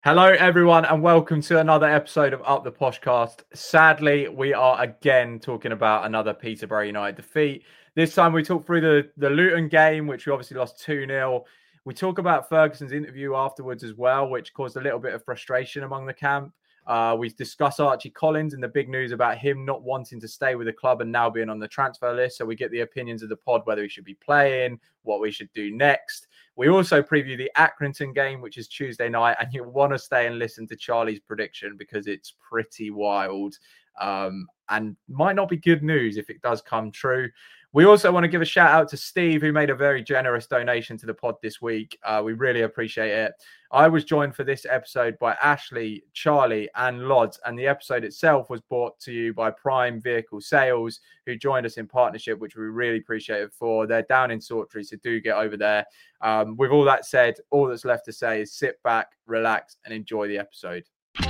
Hello, everyone, and welcome to another episode of Up the Poshcast. Sadly, we are again talking about another Peterborough United defeat. This time, we talk through the Luton game, which we obviously lost 2-0. We talk about Ferguson's interview afterwards as well, which caused a little bit of frustration among the camp. We discuss Archie Collins and the big news about him not wanting to stay with the club and now being on the transfer list. So we get the opinions of the pod, whether he should be playing, what we should do next. We also preview the Accrington game, which is Tuesday night, and you'll want to stay and listen to Charlie's prediction because it's pretty wild and might not be good news if it does come true. We also want to give a shout out to Steve, who made a very generous donation to the pod this week. We really appreciate it. I was joined for this episode by Ashley, Charlie, and Lods, and the episode itself was brought to you by Prime Vehicle Sales, who joined us in partnership, which we really appreciate it for. They're down in Sawtry, so do get over there. With all that said, all that's left to say is sit back, relax, and enjoy the episode.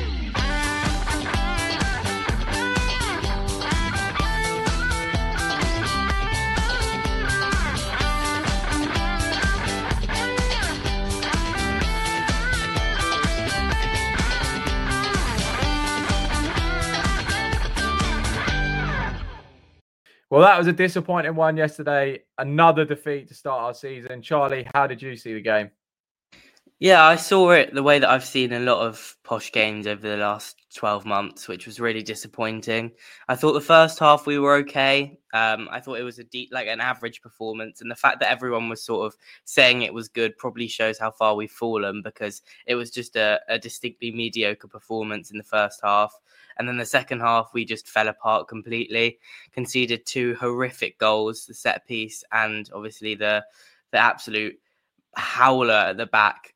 Well, that was a disappointing one yesterday. Another defeat to start our season. Charlie, how did you see the game? Yeah, I saw it the way that I've seen a lot of posh games over the last 12 months, which was really disappointing. I thought the first half we were okay. I thought it was an average performance. And the fact that everyone was sort of saying it was good probably shows how far we've fallen, because it was just a distinctly mediocre performance in the first half. And then the second half, we just fell apart completely, conceded two horrific goals, the set piece and obviously the absolute howler at the back.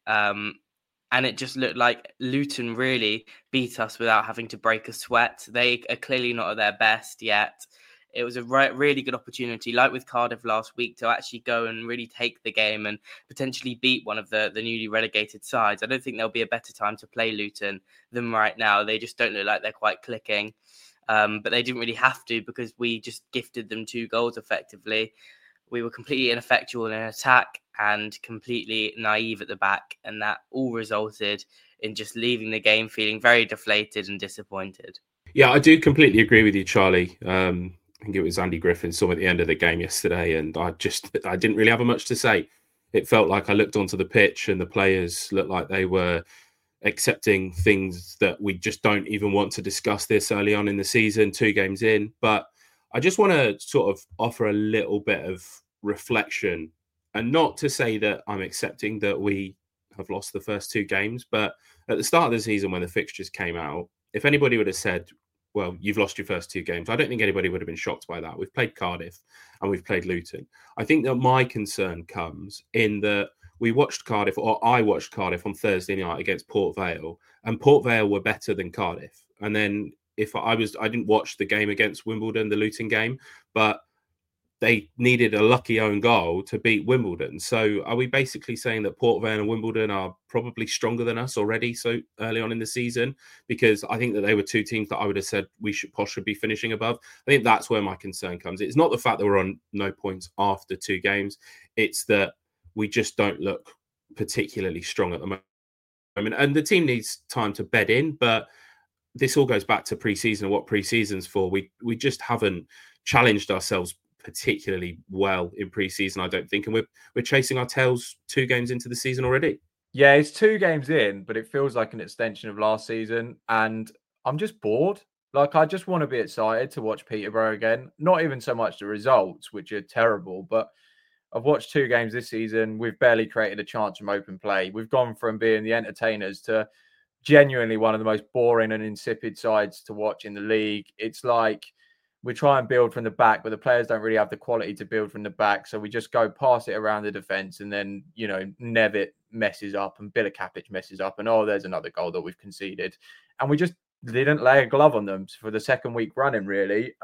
And it just looked like Luton really beat us without having to break a sweat. They are clearly not at their best yet. It was a really good opportunity, like with Cardiff last week, to actually go and really take the game and potentially beat one of the newly relegated sides. I don't think there'll be a better time to play Luton than right now. They just don't look like they're quite clicking. But they didn't really have to, because we just gifted them 2 goals effectively. We were completely ineffectual in attack and completely naive at the back. And that all resulted in just leaving the game feeling very deflated and disappointed. Yeah, I do completely agree with you, Charlie. I think it was Andy Griffin saw at the end of the game yesterday, and I didn't really have much to say. It felt like I looked onto the pitch and the players looked like they were accepting things that we just don't even want to discuss this early on in the season, 2 games in. But I just want to sort of offer a little bit of reflection, and not to say that I'm accepting that we have lost the first 2 games, but at the start of the season when the fixtures came out, if anybody would have said, well, you've lost your first 2 games, I don't think anybody would have been shocked by that. We've played Cardiff and we've played Luton. I think that my concern comes in that we watched Cardiff, or I watched Cardiff on Thursday night against Port Vale, and Port Vale were better than Cardiff. And then I didn't watch the game against Wimbledon, the Luton game, but they needed a lucky own goal to beat Wimbledon. So are we basically saying that Port Vale and Wimbledon are probably stronger than us already so early on in the season? Because I think that they were 2 teams that I would have said Posh should be finishing above. I think that's where my concern comes. It's not the fact that we're on no points after 2 games. It's that we just don't look particularly strong at the moment. And the team needs time to bed in, but this all goes back to pre-season and what pre-season's for. We just haven't challenged ourselves particularly well in pre-season, I don't think, and we're chasing our tails 2 games into the season already. Yeah, it's 2 games in, but it feels like an extension of last season, and I'm just bored. Like, I just want to be excited to watch Peterborough again. Not even so much the results, which are terrible, but I've watched 2 games this season. We've barely created a chance from open play. We've gone from being the entertainers to genuinely one of the most boring and insipid sides to watch in the league. It's like we try and build from the back, but the players don't really have the quality to build from the back. So we just go pass it around the defence, and then, Nevitt messes up and Bilikapic messes up, and there's another goal that we've conceded. And we just didn't lay a glove on them for the second week running, really.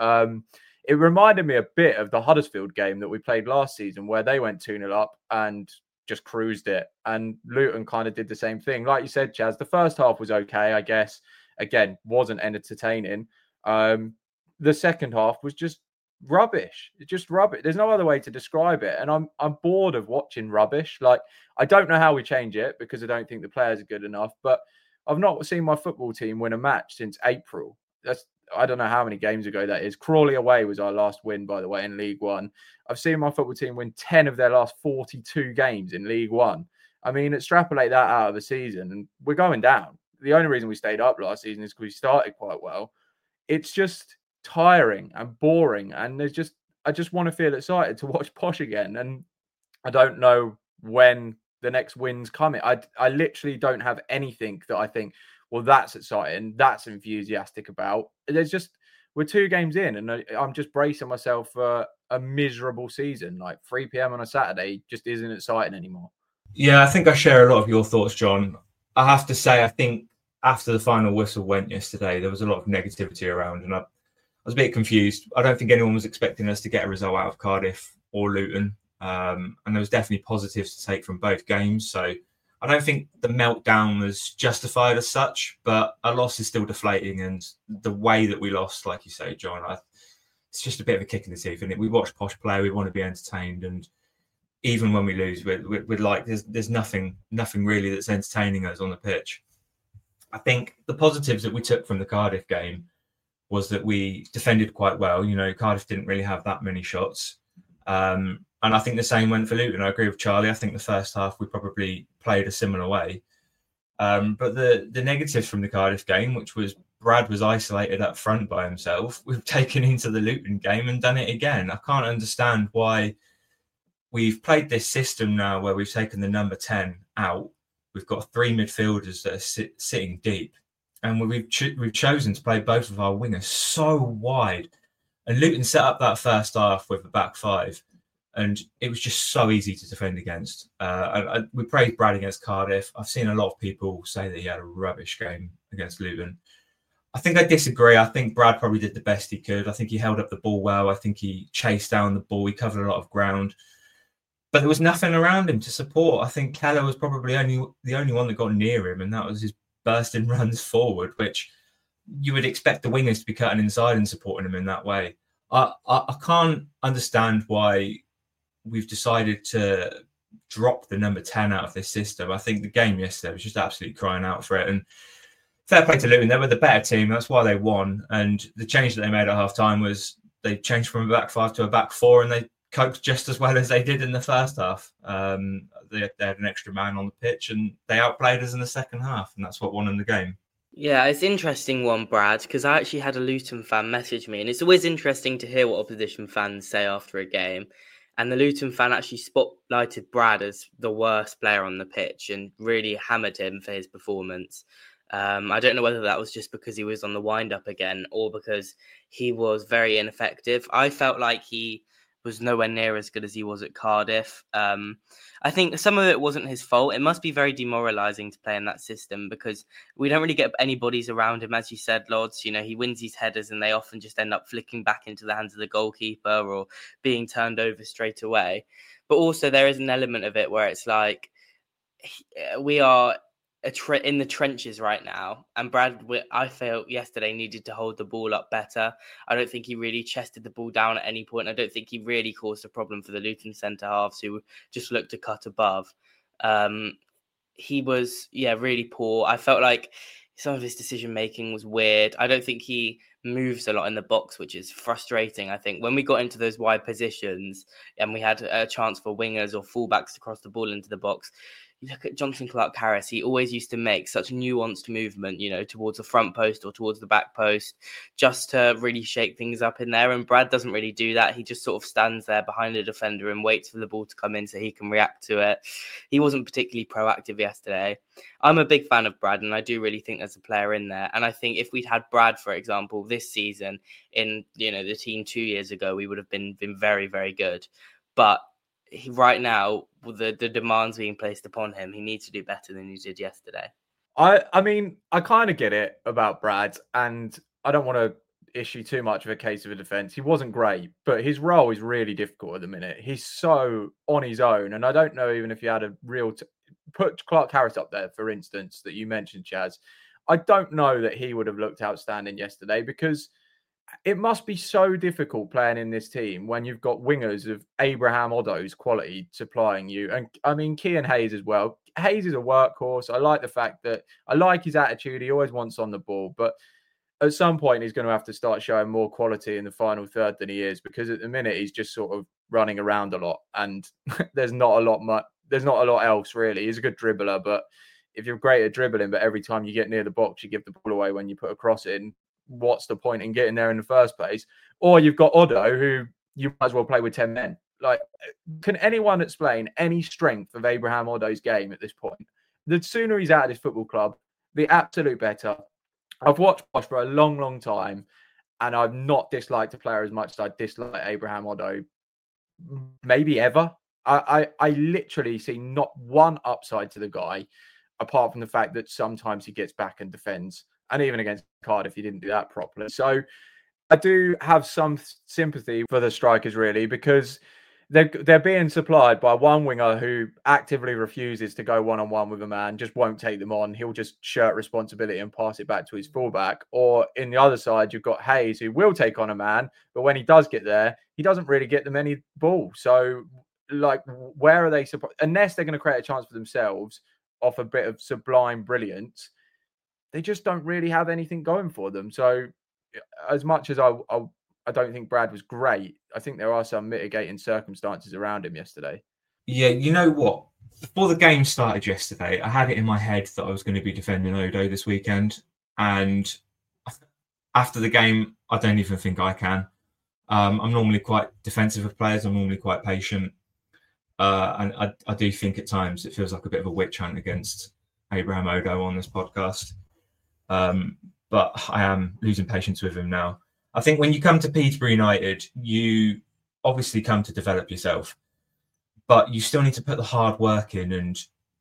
It reminded me a bit of the Huddersfield game that we played last season, where they went 2-0 up and just cruised it. And Luton kind of did the same thing. Like you said, Chaz, the first half was okay, I guess. Again, wasn't entertaining. The second half was just rubbish. It's just rubbish. There's no other way to describe it. And I'm bored of watching rubbish. Like, I don't know how we change it, because I don't think the players are good enough. But I've not seen my football team win a match since April. I don't know how many games ago that is. Crawley away was our last win, by the way, in League One. I've seen my football team win 10 of their last 42 games in League One. I mean, extrapolate that out of a season, and we're going down. The only reason we stayed up last season is because we started quite well. It's just tiring and boring, and I just want to feel excited to watch Posh again, and I don't know when the next win's coming. I literally don't have anything that I think, well, that's exciting, that's enthusiastic about. We're 2 games in, and I'm just bracing myself for a miserable season. Like 3 p.m. on a Saturday just isn't exciting anymore. Yeah, I think I share a lot of your thoughts, John. I have to say, I think after the final whistle went yesterday, there was a lot of negativity around, and I was a bit confused. I don't think anyone was expecting us to get a result out of Cardiff or Luton. And there was definitely positives to take from both games. So I don't think the meltdown was justified as such, but a loss is still deflating. And the way that we lost, like you say, John, it's just a bit of a kick in the teeth. And we watch Posh play, we want to be entertained. And even when we lose, we're like, there's nothing really that's entertaining us on the pitch. I think the positives that we took from the Cardiff game was that we defended quite well. You know, Cardiff didn't really have that many shots. And I think the same went for Luton. I agree with Charlie. I think the first half we probably played a similar way. But the negatives from the Cardiff game, which was Brad was isolated up front by himself, we've taken into the Luton game and done it again. I can't understand why we've played this system now where we've taken the number 10 out. We've got 3 midfielders that are sitting deep. And we've chosen to play both of our wingers so wide. And Luton set up that first half with a back 5. And it was just so easy to defend against. We praised Brad against Cardiff. I've seen a lot of people say that he had a rubbish game against Luton. I think I disagree. I think Brad probably did the best he could. I think he held up the ball well. I think he chased down the ball. He covered a lot of ground. But there was nothing around him to support. I think Keller was probably the only one that got near him, and that was his bursting runs forward, which you would expect the wingers to be cutting inside and supporting him in that way. I can't understand why we've decided to drop the number 10 out of this system. I think the game yesterday was just absolutely crying out for it. And fair play to Luton, they were the better team. That's why they won. And the change that they made at half time was they changed from a back 5 to a back 4, and they coped just as well as they did in the first half. They had an extra man on the pitch, and they outplayed us in the second half, and that's what won them the game. Yeah, it's interesting one, Brad, because I actually had a Luton fan message me, and it's always interesting to hear what opposition fans say after a game. And the Luton fan actually spotlighted Brad as the worst player on the pitch and really hammered him for his performance. I don't know whether that was just because he was on the wind-up again or because he was very ineffective. I felt like he was nowhere near as good as he was at Cardiff. I think some of it wasn't his fault. It must be very demoralising to play in that system because we don't really get any bodies around him, as you said, Lods. You know, he wins these headers and they often just end up flicking back into the hands of the goalkeeper or being turned over straight away. But also there is an element of it where it's like we are in the trenches right now, and Brad, I felt yesterday, needed to hold the ball up better. I don't think he really chested the ball down at any point. I don't think he really caused a problem for the Luton centre halves who just looked to cut above. He was really poor. I felt like some of his decision making was weird. I don't think he moves a lot in the box, which is frustrating. I think when we got into those wide positions and we had a chance for wingers or fullbacks to cross the ball into the box, you look at Jonson Clarke-Harris, he always used to make such nuanced movement, you know, towards the front post or towards the back post, just to really shake things up in there. And Brad doesn't really do that. He just sort of stands there behind the defender and waits for the ball to come in so he can react to it. He wasn't particularly proactive yesterday. I'm a big fan of Brad, and I do really think there's a player in there. And I think if we'd had Brad, for example, this season in, you know, the team 2 years ago, we would have been very, very good. But right now, with the demands being placed upon him, he needs to do better than he did yesterday. I mean, I kind of get it about Brad, and I don't want to issue too much of a case of a defence. He wasn't great, but his role is really difficult at the minute. He's so on his own, and I don't know even if you had a real... put Clarke-Harris up there, for instance, that you mentioned, Chaz. I don't know that he would have looked outstanding yesterday because it must be so difficult playing in this team when you've got wingers of Abraham Oddo's quality supplying you. And I mean, Kean Hayes as well. Hayes is a workhorse. I like the fact that I like his attitude. He always wants on the ball, but at some point he's going to have to start showing more quality in the final third than he is, because at the minute he's just sort of running around a lot, and there's not a lot else really. He's a good dribbler, but if you're great at dribbling, but every time you get near the box you give the ball away when you put a cross in, what's the point in getting there in the first place? Or you've got Odo, who you might as well play with 10 men. Like, can anyone explain any strength of Abraham Odo's game at this point? The sooner he's out of this football club, the absolute better. I've watched Posh for a long, long time, and I've not disliked a player as much as I dislike Abraham Odo maybe ever. I literally see not one upside to the guy, apart from the fact that sometimes he gets back and defends. And even against Cardiff, he didn't do that properly. So I do have some sympathy for the strikers, really, because they're being supplied by one winger who actively refuses to go one-on-one with a man, just won't take them on. He'll just shirk responsibility and pass it back to his fullback. Or in the other side, you've got Hayes, who will take on a man, but when he does get there, he doesn't really get them any ball. So, like, where are they? Unless they're going to create a chance for themselves off a bit of sublime brilliance, they just don't really have anything going for them. So, as much as I don't think Brad was great, I think there are some mitigating circumstances around him yesterday. Yeah, you know what? Before the game started yesterday, I had it in my head that I was going to be defending Odo this weekend. And after the game, I don't even think I can. I'm normally quite defensive of players. I'm normally quite patient. And I do think at times it feels like a bit of a witch hunt against Abraham Odo on this podcast. But I am losing patience with him now. I think when you come to Peterborough United, you obviously come to develop yourself, but you still need to put the hard work in and,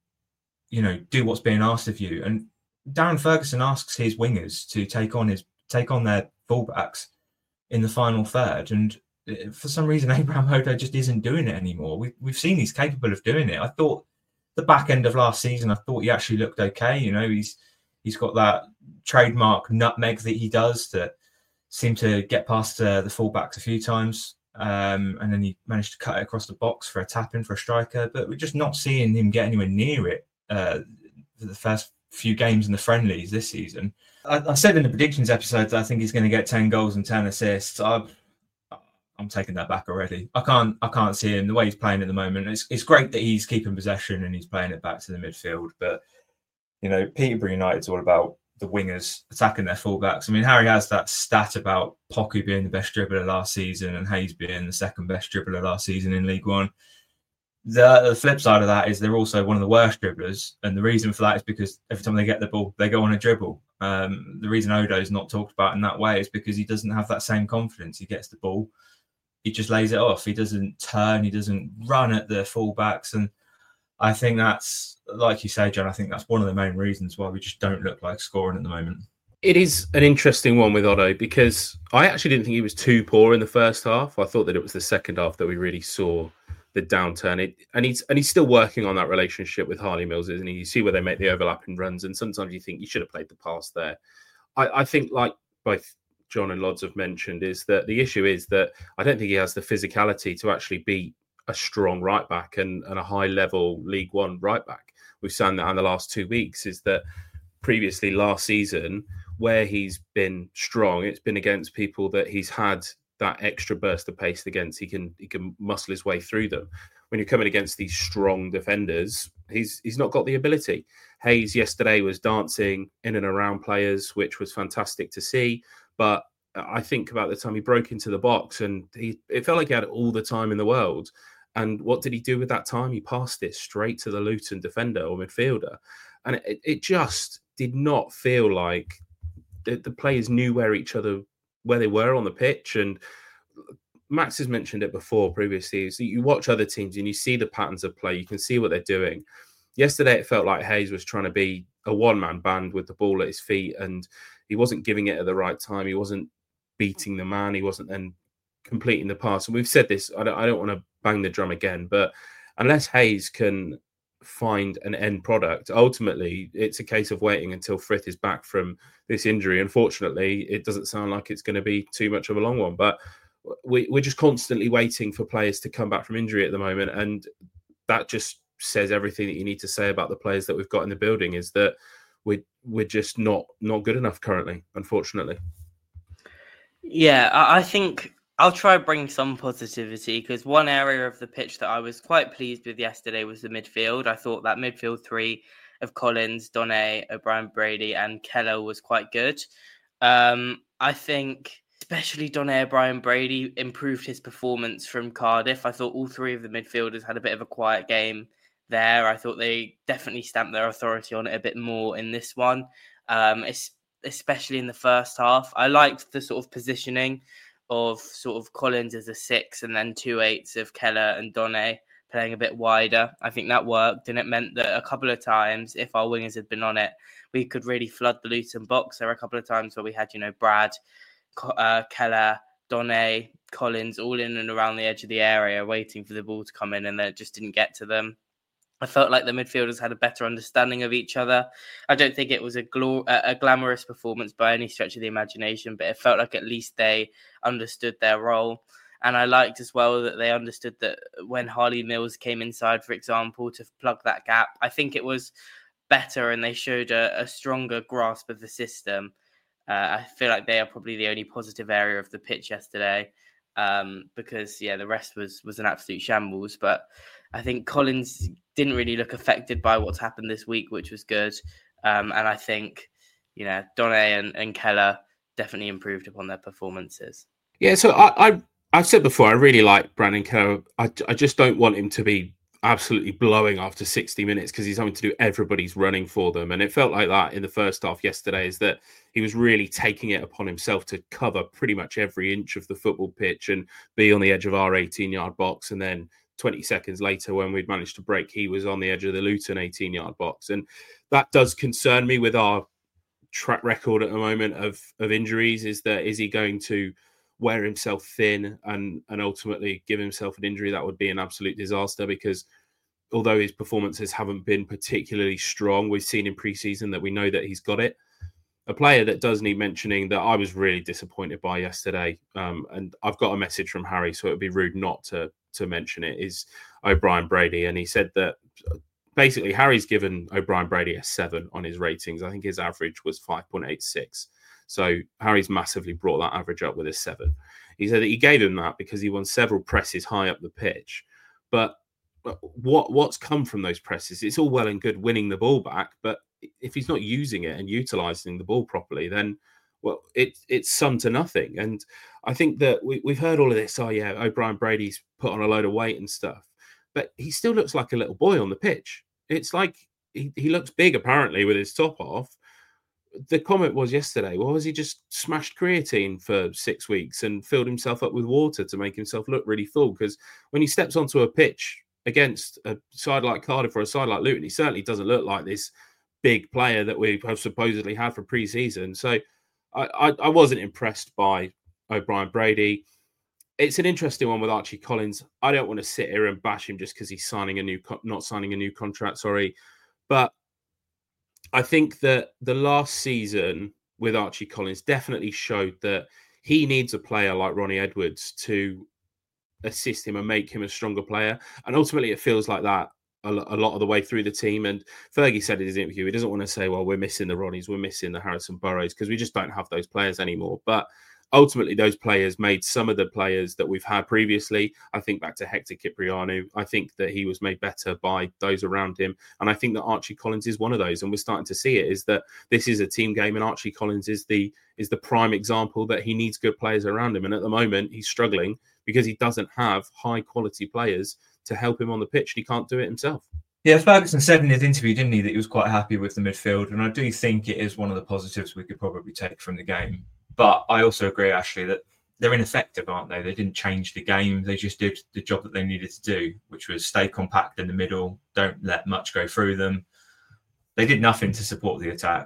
you know, do what's being asked of you. And Darren Ferguson asks his wingers to take on their fullbacks in the final third. And for some reason, Abraham Odo just isn't doing it anymore. We've seen he's capable of doing it. I thought the back end of last season, I thought he actually looked okay. You know, he's got that trademark nutmeg that he does that seemed to get past the fullbacks a few times, and then he managed to cut it across the box for a tap-in for a striker. But we're just not seeing him get anywhere near it for the first few games in the friendlies this season. I said in the predictions episode that I think he's going to get 10 goals and 10 assists. I'm taking that back already. I can't see him the way he's playing at the moment. It's great that he's keeping possession and he's playing it back to the midfield, but you know, Peterborough United's all about the wingers attacking their fullbacks. I mean, Harry has that stat about Poku being the best dribbler last season and Hayes being the second best dribbler last season in League One. The flip side of that is they're also one of the worst dribblers. And the reason for that is because every time they get the ball, they go on a dribble. The reason Odo's not talked about in that way is because he doesn't have that same confidence. He gets the ball, he just lays it off. He doesn't turn, he doesn't run at the fullbacks. And I think that's, like you say, John, I think that's one of the main reasons why we just don't look like scoring at the moment. It is an interesting one with Odo because I actually didn't think he was too poor in the first half. I thought that it was the second half that we really saw the downturn. And he's still working on that relationship with Harley Mills, isn't he? You see where they make the overlapping runs, and sometimes you think you should have played the pass there. I think, like both John and Lods have mentioned, is that the issue is that I don't think he has the physicality to actually beat a strong right back and a high level League One right back. We've seen that in the last 2 weeks, is that previously last season where he's been strong, it's been against people that he's had that extra burst of pace against. He can muscle his way through them. When you're coming against these strong defenders, he's not got the ability. Hayes yesterday was dancing in and around players, which was fantastic to see. But I think about the time he broke into the box and it felt like he had all the time in the world. And what did he do with that time? He passed it straight to the Luton defender or midfielder. And it just did not feel like the players knew where they were on the pitch. And Max has mentioned it before previously. So you watch other teams and you see the patterns of play. You can see what they're doing. Yesterday, it felt like Hayes was trying to be a one-man band with the ball at his feet, and he wasn't giving it at the right time. He wasn't beating the man. He wasn't then completing the pass. And we've said this, I don't want to bang the drum again, but unless Hayes can find an end product, ultimately it's a case of waiting until Frith is back from this injury. Unfortunately, it doesn't sound like it's going to be too much of a long one, but we're just constantly waiting for players to come back from injury at the moment, and that just says everything that you need to say about the players that we've got in the building, is that we're just not good enough currently, unfortunately. Yeah, I think I'll try to bring some positivity, because one area of the pitch that I was quite pleased with yesterday was the midfield. I thought that midfield three of Collins, Donné, O'Brien, Brady and Keller was quite good. I think especially Donné, O'Brien, Brady improved his performance from Cardiff. I thought all three of the midfielders had a bit of a quiet game there. I thought they definitely stamped their authority on it a bit more in this one, especially in the first half. I liked the sort of positioning of sort of Collins as a 6 and then 2 8s of Keller and Donné playing a bit wider. I think that worked, and it meant that a couple of times, if our wingers had been on it, we could really flood the Luton box. There were a couple of times where we had, Brad, Keller, Donné, Collins all in and around the edge of the area waiting for the ball to come in, and then it just didn't get to them. I felt like the midfielders had a better understanding of each other. I don't think it was a glamorous performance by any stretch of the imagination, but it felt like at least they understood their role. And I liked as well that they understood that when Harley Mills came inside, for example, to plug that gap, I think it was better, and they showed a stronger grasp of the system. I feel like they are probably the only positive area of the pitch yesterday, because, the rest was an absolute shambles. But I think Collins didn't really look affected by what's happened this week, which was good. And I think, Donné and Keller definitely improved upon their performances. Yeah, so I've said before, I really like Brandon Keller. I just don't want him to be absolutely blowing after 60 minutes, because he's having to do everybody's running for them. And it felt like that in the first half yesterday, is that he was really taking it upon himself to cover pretty much every inch of the football pitch and be on the edge of our 18-yard box. And then 20 seconds later, when we'd managed to break, he was on the edge of the Luton 18-yard box. And that does concern me with our track record at the moment of injuries. Is he going to wear himself thin and ultimately give himself an injury? That would be an absolute disaster, because although his performances haven't been particularly strong, we've seen in pre-season that we know that he's got it. A player that does need mentioning that I was really disappointed by yesterday, and I've got a message from Harry, so it would be rude not to mention it, is O'Brien Brady. And he said that basically Harry's given O'Brien Brady a 7 on his ratings. I think his average was 5.86. So Harry's massively brought that average up with a 7. He said that he gave him that because he won several presses high up the pitch. But what's come from those presses? It's all well and good winning the ball back, but if he's not using it and utilising the ball properly, then it's sum to nothing. And I think that we've heard all of this. Oh yeah, O'Brien Brady's put on a load of weight and stuff, but he still looks like a little boy on the pitch. It's like he looks big apparently with his top off. The comment was yesterday, well, has he just smashed creatine for 6 weeks and filled himself up with water to make himself look really full? Because when he steps onto a pitch against a side like Cardiff or a side like Luton, he certainly doesn't look like this big player that we have supposedly had for pre-season. So I wasn't impressed by O'Brien Brady. It's an interesting one with Archie Collins. I don't want to sit here and bash him just because he's not signing a new contract. But I think that the last season with Archie Collins definitely showed that he needs a player like Ronnie Edwards to assist him and make him a stronger player. And ultimately, it feels like that a lot of the way through the team. And Fergie said in his interview, he doesn't want to say, well, we're missing the Ronnies, we're missing the Harrison Burrows, because we just don't have those players anymore. But ultimately, those players made some of the players that we've had previously. I think back to Hector Cipriano. I think that he was made better by those around him. And I think that Archie Collins is one of those. And we're starting to see it, is that this is a team game, and Archie Collins is the prime example that he needs good players around him. And at the moment, he's struggling because he doesn't have high quality players to help him on the pitch. He can't do it himself. Yeah, Ferguson said in his interview, didn't he, that he was quite happy with the midfield. And I do think it is one of the positives we could probably take from the game. But I also agree, Ashley, that they're ineffective, aren't they? They didn't change the game. They just did the job that they needed to do, which was stay compact in the middle, don't let much go through them. They did nothing to support the attack,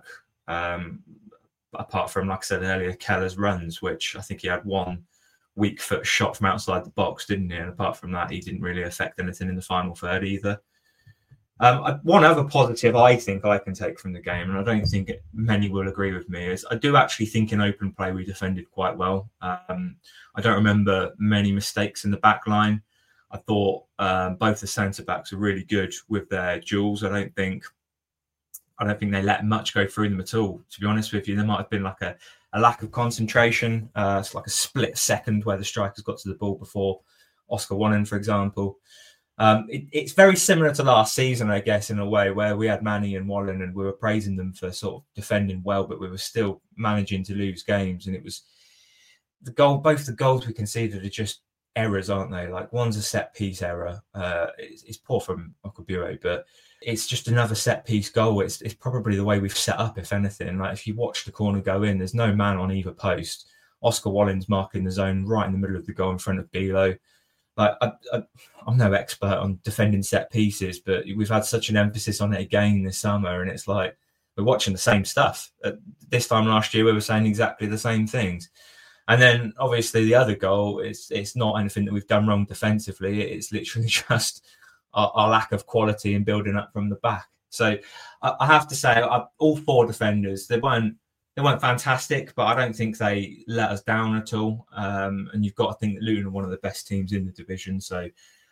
apart from, like I said earlier, Keller's runs, which I think he had one weak foot shot from outside the box, didn't he? And apart from that, he didn't really affect anything in the final third either. One other positive I think I can take from the game, and I don't think many will agree with me, is I do actually think in open play we defended quite well. I don't remember many mistakes in the back line. I thought both the centre-backs are really good with their duels. I don't think they let much go through them at all, to be honest with you. There might have been like a lack of concentration. It's like a split second where the strikers got to the ball before Oscar Wallen, for example. It's very similar to last season, I guess, in a way, where we had Manny and Wallen and we were praising them for sort of defending well, but we were still managing to lose games. And it was both the goals we conceded are just errors, aren't they? Like, one's a set piece error. It's poor from Okubue, but it's just another set piece goal. It's probably the way we've set up, if anything. Like, if you watch the corner go in, there's no man on either post. Oscar Wallen's marking the zone right in the middle of the goal in front of Bilo. Like, I'm no expert on defending set pieces, but we've had such an emphasis on it again this summer, and it's like we're watching the same stuff. This time last year, we were saying exactly the same things. And then, obviously, the other goal, it's not anything that we've done wrong defensively. It's literally just our lack of quality and building up from the back. So I have to say, all four defenders, they weren't fantastic, but I don't think they let us down at all. And you've got to think that Luton are one of the best teams in the division. So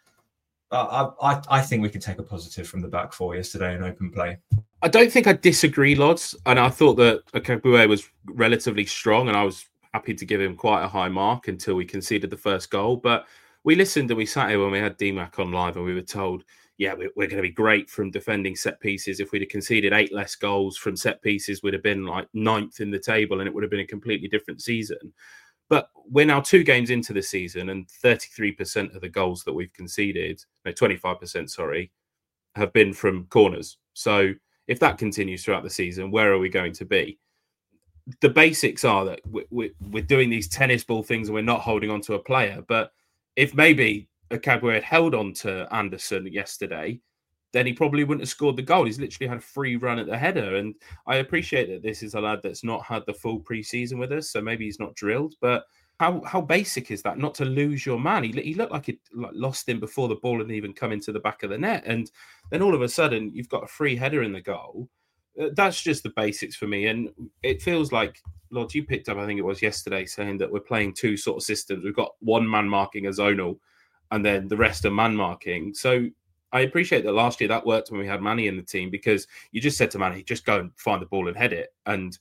I think we can take a positive from the back four yesterday in open play. I don't think I disagree, Lods. And I thought that Okubue was relatively strong, and I was happy to give him quite a high mark until we conceded the first goal. But we listened and we sat here when we had DMAC on live, and we were told, yeah, we're going to be great from defending set pieces. If we'd have conceded 8 less goals from set pieces, we'd have been like 9th in the table, and it would have been a completely different season. But we're now 2 games into the season, and 33% of the goals that we've conceded, 25%, sorry, have been from corners. So if that continues throughout the season, where are we going to be? The basics are that we're doing these tennis ball things and we're not holding on to a player. But if maybe Okubue had held on to Anderson yesterday, then he probably wouldn't have scored the goal. He's literally had a free run at the header. And I appreciate that this is a lad that's not had the full pre-season with us, so maybe he's not drilled. But how basic is that, not to lose your man? He looked like it lost him before the ball had even come into the back of the net. And then all of a sudden, you've got a free header in the goal. That's just the basics for me. And it feels like, Lord, you picked up, I think it was yesterday, saying that we're playing 2 sort of systems. We've got one man marking a zonal, and then the rest are man marking. So I appreciate that last year that worked when we had Manny in the team, because you just said to Manny, just go and find the ball and head it. And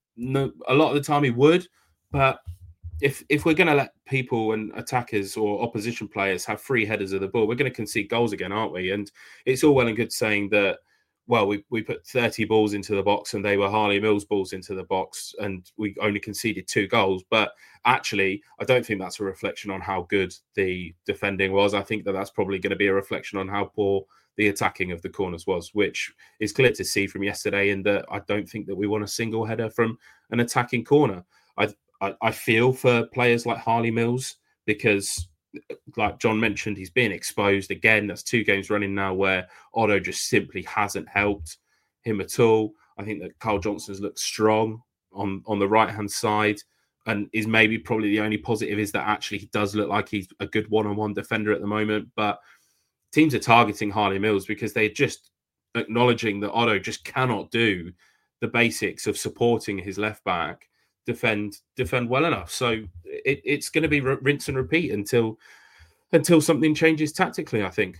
a lot of the time he would. But if we're going to let people and attackers or opposition players have free headers of the ball, we're going to concede goals again, aren't we? And it's all well and good saying that, well, we put 30 balls into the box and they were Harley Mills balls into the box, and we only conceded 2 goals. But actually, I don't think that's a reflection on how good the defending was. I think that that's probably going to be a reflection on how poor the attacking of the corners was, which is clear to see from yesterday, in that I don't think that we won a single header from an attacking corner. I feel for players like Harley Mills, because, like John mentioned, he's being exposed again. That's 2 games running now where Otto just simply hasn't helped him at all. I think that Carl Johnson's looked strong on the right-hand side, and is maybe probably the only positive is that actually he does look like he's a good one-on-one defender at the moment. But teams are targeting Harley Mills because they're just acknowledging that Otto just cannot do the basics of supporting his left back defend well enough. So it's going to be rinse and repeat until something changes tactically, I think.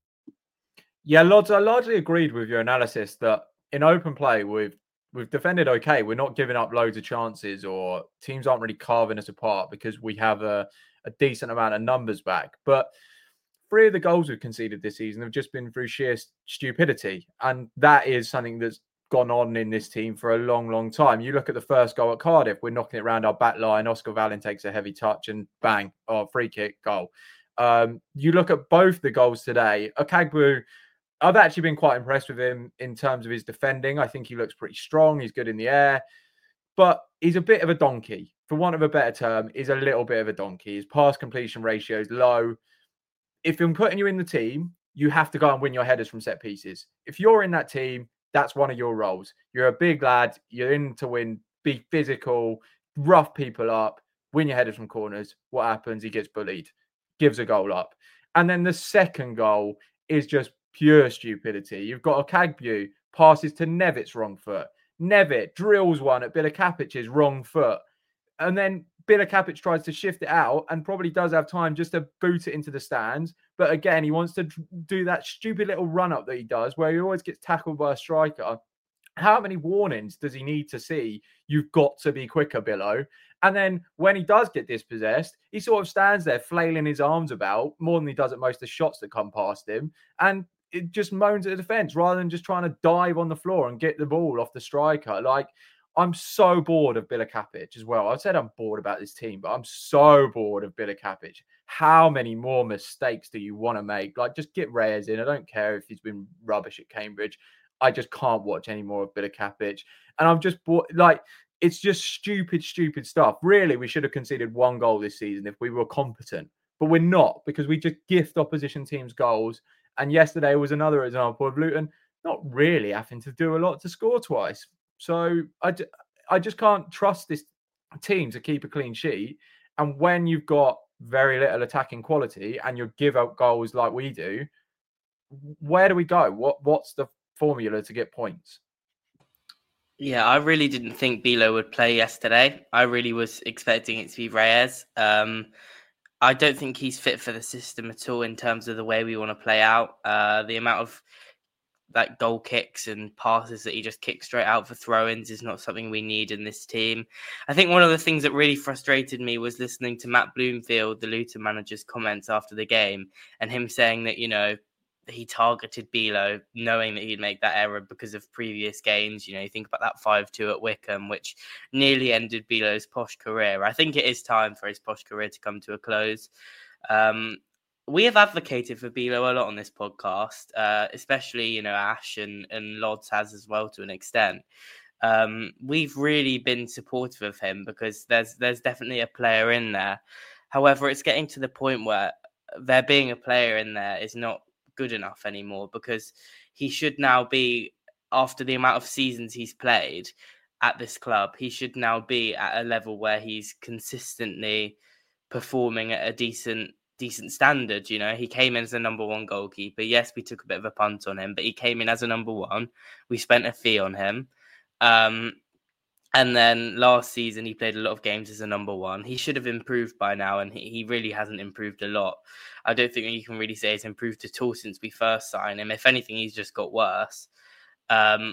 Yeah, Lods, I largely agreed with your analysis that in open play we've defended okay. We're not giving up loads of chances, or teams aren't really carving us apart because we have a decent amount of numbers back. But 3 of the goals we've conceded this season have just been through sheer stupidity, and that is something that's gone on in this team for a long, long time. You look at the first goal at Cardiff, we're knocking it around our back line. Oscar Wallen takes a heavy touch and bang, free kick, goal. You look at both the goals today. Okubue, I've actually been quite impressed with him in terms of his defending. I think he looks pretty strong. He's good in the air, but he's a bit of a donkey. For want of a better term, he's a little bit of a donkey. His pass completion ratio is low. If I'm putting you in the team, you have to go and win your headers from set pieces. If you're in that team, that's one of your roles. You're a big lad. You're in to win, be physical, rough people up, win your headers from corners. What happens? He gets bullied, gives a goal up. And then the second goal is just pure stupidity. You've got Okubue passes to Nevitt's wrong foot. Nevitt drills one at Bilakapic's wrong foot. And then Bilakapic tries to shift it out and probably does have time just to boot it into the stands. But again, he wants to do that stupid little run up that he does where he always gets tackled by a striker. How many warnings does he need to see? You've got to be quicker, Billow. And then when he does get dispossessed, he sort of stands there flailing his arms about more than he does at most of the shots that come past him. And it just moans at the defense rather than just trying to dive on the floor and get the ball off the striker. Like, I'm so bored of Bila Kapic as well. I said I'm bored about this team, but I'm so bored of Bila Kapic. How many more mistakes do you want to make? Like, just get Reyes in. I don't care if he's been rubbish at Cambridge. I just can't watch any more of Bila Kapic. And I'm just bored. Like, it's just stupid stuff. Really, we should have conceded 1 goal this season if we were competent. But we're not, because we just gift opposition teams goals. And yesterday was another example of Luton not really having to do a lot to score twice. So I just can't trust this team to keep a clean sheet. And when you've got very little attacking quality and you give up goals like we do, where do we go? What's the formula to get points? Yeah, I really didn't think Bilo would play yesterday. I really was expecting it to be Reyes. I don't think he's fit for the system at all in terms of the way we want to play out. The amount of like goal kicks and passes that he just kicks straight out for throw-ins is not something we need in this team. I think one of the things that really frustrated me was listening to Matt Bloomfield, the Luton manager's comments after the game, and him saying that, you know, he targeted Bilo knowing that he'd make that error because of previous games. You know, you think about that 5-2 at Wickham, which nearly ended Bilo's posh career. I think it is time for his posh career to come to a close. We have advocated for Bilo a lot on this podcast, especially, you know, Ash and Lods has as well to an extent. We've really been supportive of him because there's definitely a player in there. However, it's getting to the point where there being a player in there is not good enough anymore, because he should now be, after the amount of seasons he's played at this club, he should now be at a level where he's consistently performing at a decent standard. You know, he came in as a number 1 goalkeeper. Yes, we took a bit of a punt on him, but he came in as a number 1. We spent a fee on him. And then last season, he played a lot of games as a number 1. He should have improved by now, and he really hasn't improved a lot. I don't think you can really say he's improved at all since we first signed him. If anything, he's just got worse. I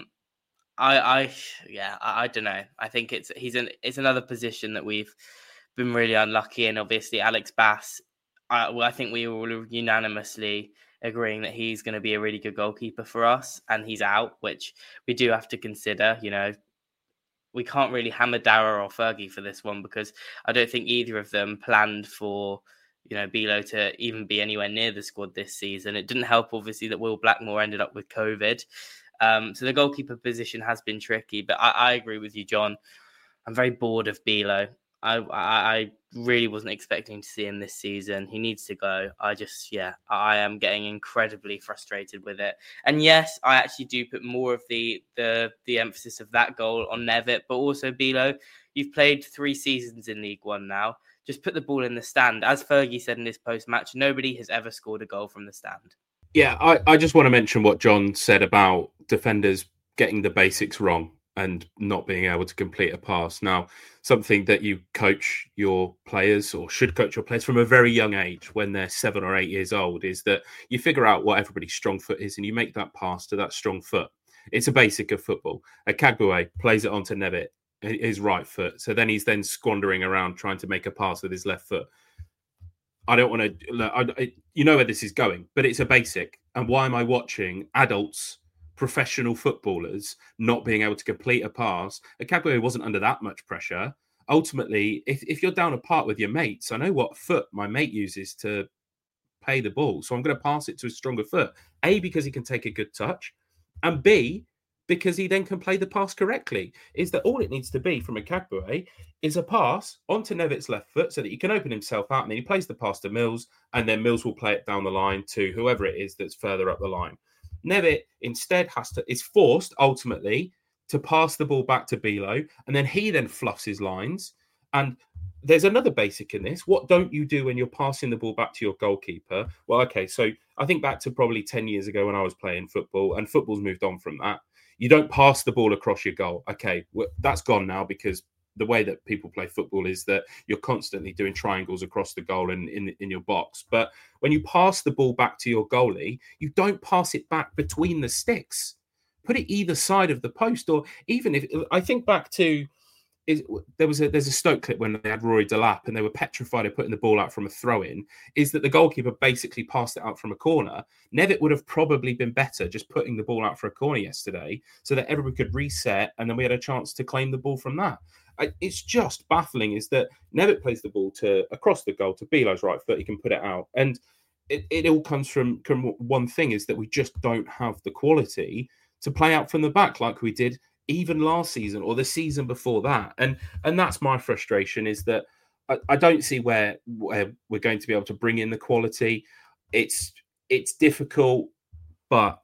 don't know. I think it's another position that we've been really unlucky in. Obviously, Alex Bass, I think we all unanimously agreeing that he's going to be a really good goalkeeper for us, and he's out, which we do have to consider. You know, we can't really hammer Dara or Fergie for this one, because I don't think either of them planned for, you know, Bilo to even be anywhere near the squad this season. It didn't help, obviously, that Will Blackmore ended up with COVID. So the goalkeeper position has been tricky, but I agree with you, John. I'm very bored of Bilo. I really wasn't expecting to see him this season. He needs to go. I am getting incredibly frustrated with it. And yes, I actually do put more of the emphasis of that goal on Nevitt, but also Bilo. You've played 3 seasons in League One now. Just put the ball in the stand. As Fergie said in his post-match, nobody has ever scored a goal from the stand. Yeah, I just want to mention what John said about defenders getting the basics wrong and not being able to complete a pass. Now, something that you coach your players, or should coach your players from a very young age when they're 7 or 8 years old, is that you figure out what everybody's strong foot is and you make that pass to that strong foot. It's a basic of football. Akagbue plays it onto Nevitt, his right foot. So then he's then squandering around trying to make a pass with his left foot. I don't want to, you know where this is going, but it's a basic. And why am I watching adults, professional footballers, not being able to complete a pass? Akagbue wasn't under that much pressure. Ultimately, if you're down apart with your mates, I know what foot my mate uses to pay the ball. So I'm going to pass it to a stronger foot. A, because he can take a good touch. And B, because he then can play the pass correctly. Is that all it needs to be from Akagbue is a pass onto Nevitt's left foot so that he can open himself out, and then he plays the pass to Mills, and then Mills will play it down the line to whoever it is that's further up the line. Nevitt instead is forced ultimately to pass the ball back to Bilo, and then he then fluffs his lines. And there's another basic in this. What don't you do when you're passing the ball back to your goalkeeper? Well, okay, so I think back to probably 10 years ago when I was playing football, and football's moved on from that. You don't pass the ball across your goal. Okay, that's gone now because the way that people play football is that you're constantly doing triangles across the goal and in your box. But when you pass the ball back to your goalie, you don't pass it back between the sticks. Put it either side of the post, or even if I think back to there's a Stoke clip when they had Rory Delap and they were petrified of putting the ball out from a throw-in, is that the goalkeeper basically passed it out from a corner. Nevitt would have probably been better just putting the ball out for a corner yesterday so that everybody could reset and then we had a chance to claim the ball from that. It's just baffling is that Nevitt plays the ball across the goal to Belo's right foot, he can put it out. And it all comes from one thing, is that we just don't have the quality to play out from the back like we did even last season or the season before that. And that's my frustration, is that I don't see where we're going to be able to bring in the quality. It's difficult, but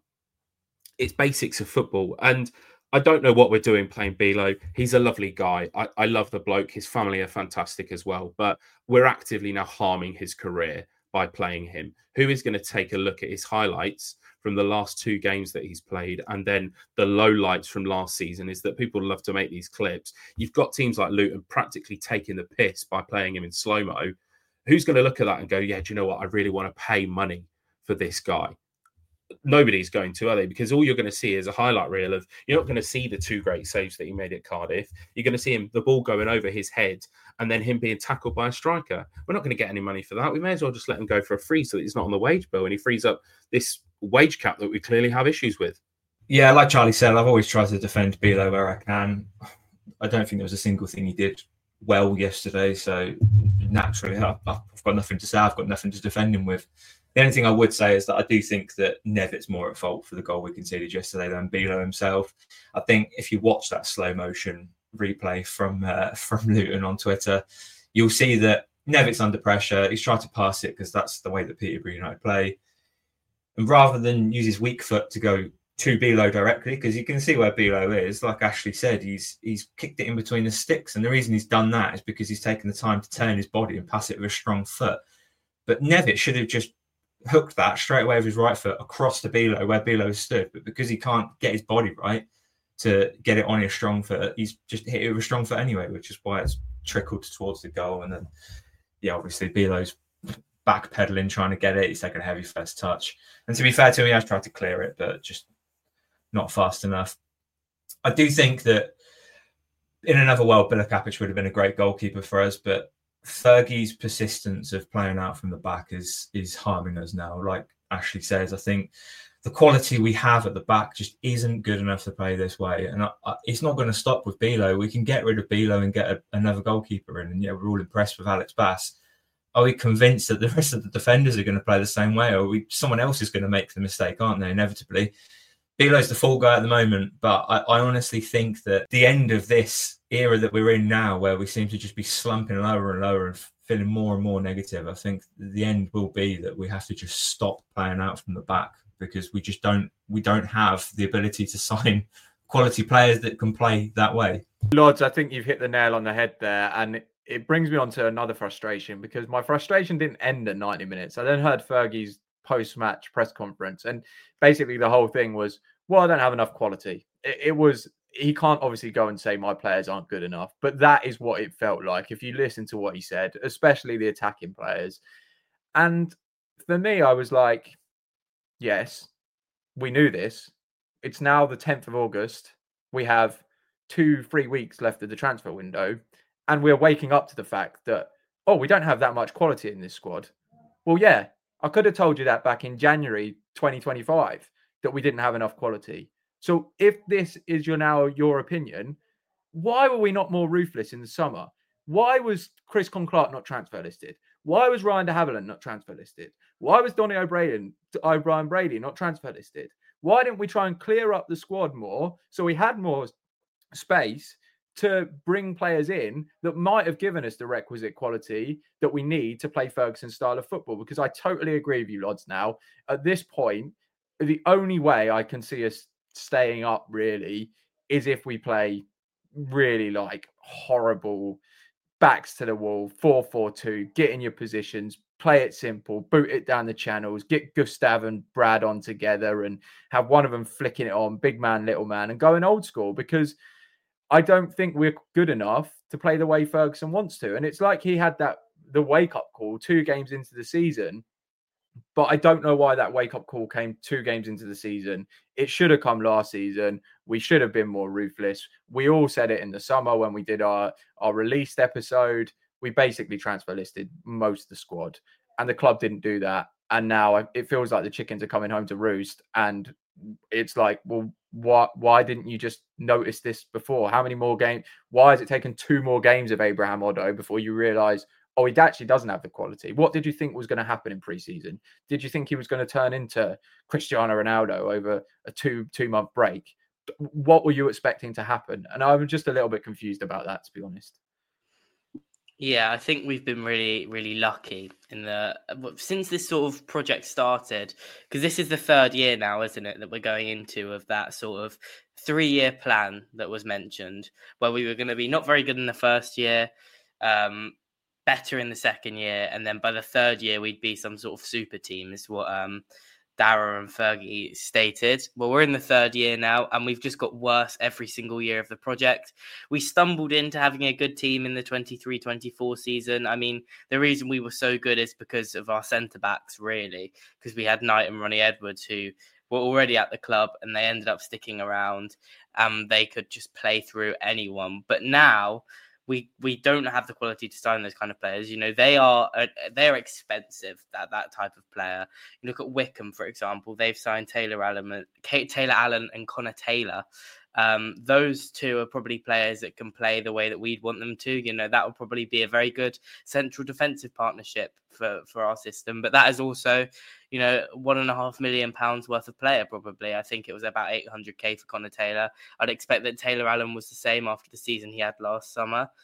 it's basics of football. And I don't know what we're doing playing Belo. He's a lovely guy. I love the bloke. His family are fantastic as well. But we're actively now harming his career by playing him. Who is going to take a look at his highlights from the last 2 games that he's played, and then the lowlights from last season? Is that people love to make these clips. You've got teams like Luton practically taking the piss by playing him in slow-mo. Who's going to look at that and go, yeah, do you know what? I really want to pay money for this guy. Nobody's going to, are they? Because all you're going to see is a highlight reel of, you're not going to see the 2 great saves that he made at Cardiff. You're going to see the ball going over his head and then him being tackled by a striker. We're not going to get any money for that. We may as well just let him go for a free so that he's not on the wage bill and he frees up this wage cap that we clearly have issues with. Yeah, like Charlie said, I've always tried to defend Belo where I can. I don't think there was a single thing he did well yesterday. So naturally, I've got nothing to say. I've got nothing to defend him with. The only thing I would say is that I do think that Nevitt's more at fault for the goal we conceded yesterday than Belo himself. I think if you watch that slow motion replay from Luton on Twitter, you'll see that Nevitt's under pressure. He's tried to pass it because that's the way that Peterborough United play. And rather than use his weak foot to go to Belo directly, because you can see where Belo is, like Ashley said, he's kicked it in between the sticks. And the reason he's done that is because he's taken the time to turn his body and pass it with a strong foot. But Nevitt should have just hooked that straight away with his right foot across to Belo where Belo stood, but because he can't get his body right to get it on his strong foot, he's just hit it with a strong foot anyway, which is why it's trickled towards the goal. And then, yeah, obviously Belo's backpedaling, trying to get it. He's taken a heavy first touch. And to be fair to him, he has tried to clear it, but just not fast enough. I do think that in another world, Bilikapic would have been a great goalkeeper for us, but Fergie's persistence of playing out from the back is harming us now. Like Ashley says, I think the quality we have at the back just isn't good enough to play this way. And it's not going to stop with Belo. We can get rid of Belo and get another goalkeeper in. And yeah, we're all impressed with Alex Bass. Are we convinced that the rest of the defenders are going to play the same way? Or someone else is going to make the mistake, aren't they, inevitably? Belo's the fall guy at the moment, but I honestly think that the end of this era that we're in now, where we seem to just be slumping lower and lower and feeling more and more negative, I think the end will be that we have to just stop playing out from the back, because we don't have the ability to sign quality players that can play that way. Lods, I think you've hit the nail on the head there, and it brings me on to another frustration, because my frustration didn't end at 90 minutes. I then heard Fergie's post-match press conference, and basically the whole thing was, well, I don't have enough quality. It was, he can't obviously go and say my players aren't good enough, but that is what it felt like if you listen to what he said, especially the attacking players. And for me, I was like, yes, we knew this. It's now the 10th of August. We have 2-3 weeks left of the transfer window, and we're waking up to the fact that, oh, we don't have that much quality in this squad. Well, yeah, I could have told you that back in January 2025, that we didn't have enough quality. So if this is your opinion, why were we not more ruthless in the summer? Why was Chris Conclark not transfer listed? Why was Ryan de Havilland not transfer listed? Why was Donny O'Brien Brady not transfer listed? Why didn't we try and clear up the squad more so we had more space to bring players in that might have given us the requisite quality that we need to play Ferguson's style of football? Because I totally agree with you, Lods, now. At this point, the only way I can see us staying up really is if we play really like horrible backs to the wall, 4-4-2, get in your positions, play it simple, boot it down the channels, get Gustav and Brad on together and have one of them flicking it on, big man, little man, and going old school. Because I don't think we're good enough to play the way Ferguson wants to. And it's like he had the wake-up call 2 games into the season, but I don't know why that wake-up call came 2 games into the season. It should have come last season. We should have been more ruthless. We all said it in the summer when we did our released episode. We basically transfer listed most of the squad, and the club didn't do that. And now it feels like the chickens are coming home to roost. And it's like, well, why didn't you just notice this before? How many more games? Why has it taken 2 more games of Abraham Odo before you realize, oh, he actually doesn't have the quality? What did you think was going to happen in preseason? Did you think he was going to turn into Cristiano Ronaldo over a two-month break? What were you expecting to happen? And I'm just a little bit confused about that, to be honest. Yeah, I think we've been really, really lucky since this sort of project started, because this is the 3rd year now, isn't it, that we're going into of that sort of 3-year plan that was mentioned, where we were going to be not very good in the first year, better in the second year, and then by the 3rd year we'd be some sort of super team, is what Darragh and Fergie stated. Well, we're in the 3rd year now, and we've just got worse every single year of the project. We stumbled into having a good team in the 23-24 season. I mean, the reason we were so good is because of our centre-backs, really, because we had Knight and Ronnie Edwards, who were already at the club, and they ended up sticking around. They could just play through anyone. But now we don't have the quality to sign those kind of players. You know, they're expensive, that type of player. You look at Wickham, for example. They've signed Taylor Allen and Connor Taylor. Those 2 are probably players that can play the way that we'd want them to. You know, that would probably be a very good central defensive partnership for our system. But that is also, you know, £1.5 million worth of player, probably. I think it was about 800k for Connor Taylor. I'd expect that Taylor Allen was the same after the season he had last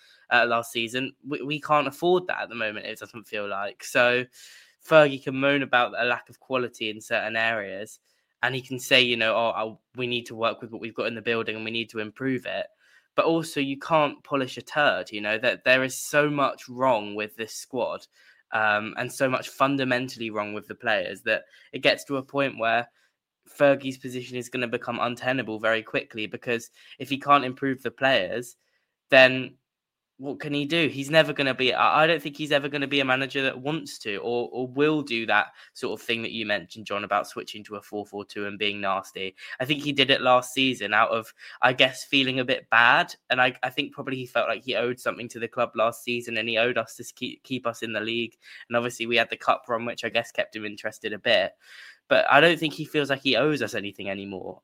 season. We can't afford that at the moment, it doesn't feel like. So Fergie can moan about a lack of quality in certain areas, and he can say, you know, we need to work with what we've got in the building and we need to improve it. But also, you can't polish a turd, you know, that there is so much wrong with this squad. And so much fundamentally wrong with the players that it gets to a point where Fergie's position is going to become untenable very quickly, because if he can't improve the players, then what can he do? He's never going to be, I don't think he's ever going to be a manager that wants to or will do that sort of thing that you mentioned, John, about switching to a 4-4-2 and being nasty. I think he did it last season out of, I guess, feeling a bit bad. And I think probably he felt like he owed something to the club last season, and he owed us to keep us in the league. And obviously we had the cup run, which I guess kept him interested a bit. But I don't think he feels like he owes us anything anymore.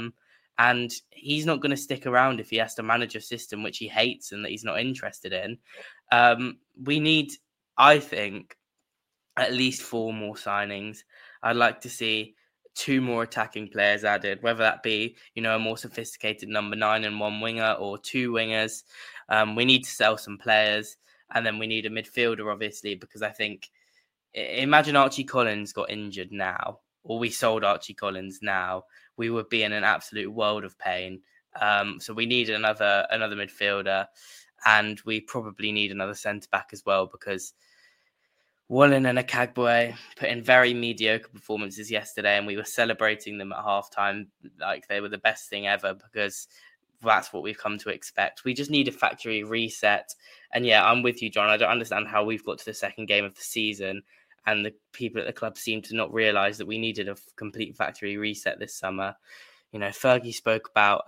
And he's not going to stick around if he has to manage a system which he hates and that he's not interested in. We need, I think, at least 4 more signings. I'd like to see 2 more attacking players added, whether that be, you know, a more sophisticated number 9 and 1 winger, or 2 wingers. We need to sell some players, and then we need a midfielder, obviously, because I think, imagine Archie Collins got injured now, or we sold Archie Collins now, we would be in an absolute world of pain. So we need another midfielder, and we probably need another centre-back as well, because Wallen and Akagbue put in very mediocre performances yesterday, and we were celebrating them at halftime like they were the best thing ever, because that's what we've come to expect. We just need a factory reset. And yeah, I'm with you, John. I don't understand how we've got to the second game of the season and the people at the club seem to not realise that we needed a complete factory reset this summer. You know, Fergie spoke about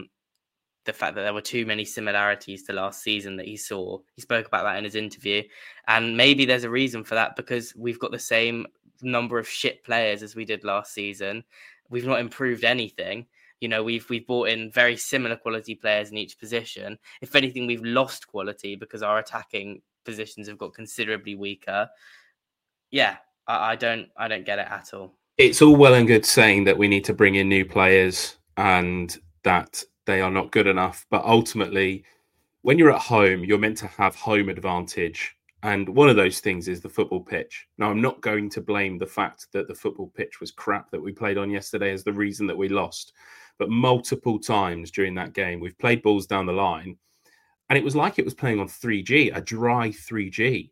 the fact that there were too many similarities to last season that he saw. He spoke about that in his interview. And maybe there's a reason for that, because we've got the same number of shit players as we did last season. We've not improved anything. You know, we've brought in very similar quality players in each position. If anything, we've lost quality because our attacking positions have got considerably weaker. Yeah, I don't get it at all. It's all well and good saying that we need to bring in new players and that they are not good enough. But ultimately, when you're at home, you're meant to have home advantage. And one of those things is the football pitch. Now, I'm not going to blame the fact that the football pitch was crap that we played on yesterday as the reason that we lost. But multiple times during that game, we've played balls down the line, and it was like it was playing on 3G, a dry 3G.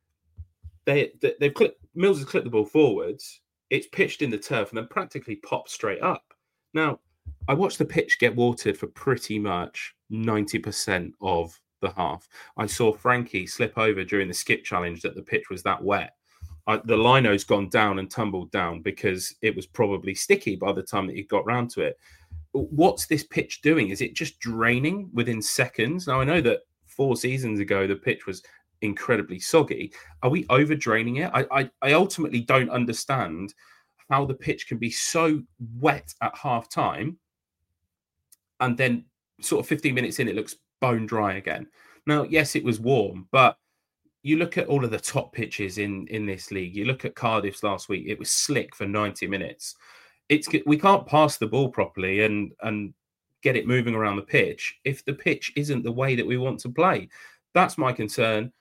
Mills has clipped the ball forwards. It's pitched in the turf and then practically popped straight up. Now, I watched the pitch get watered for pretty much 90% of the half. I saw Frankie slip over during the skip challenge that the pitch was that wet. The lino's gone down and tumbled down because it was probably sticky by the time that he got round to it. What's this pitch doing? Is it just draining within seconds? Now, I know that 4 seasons ago, the pitch was incredibly soggy. Are we over draining it? I ultimately don't understand how the pitch can be so wet at half time and then sort of 15 minutes in, it looks bone dry again. Now, yes, it was warm, but you look at all of the top pitches in this league. You look at Cardiff's last week, it was slick for 90 minutes. We can't pass the ball properly and get it moving around the pitch if the pitch isn't the way that we want to play. That's my concern.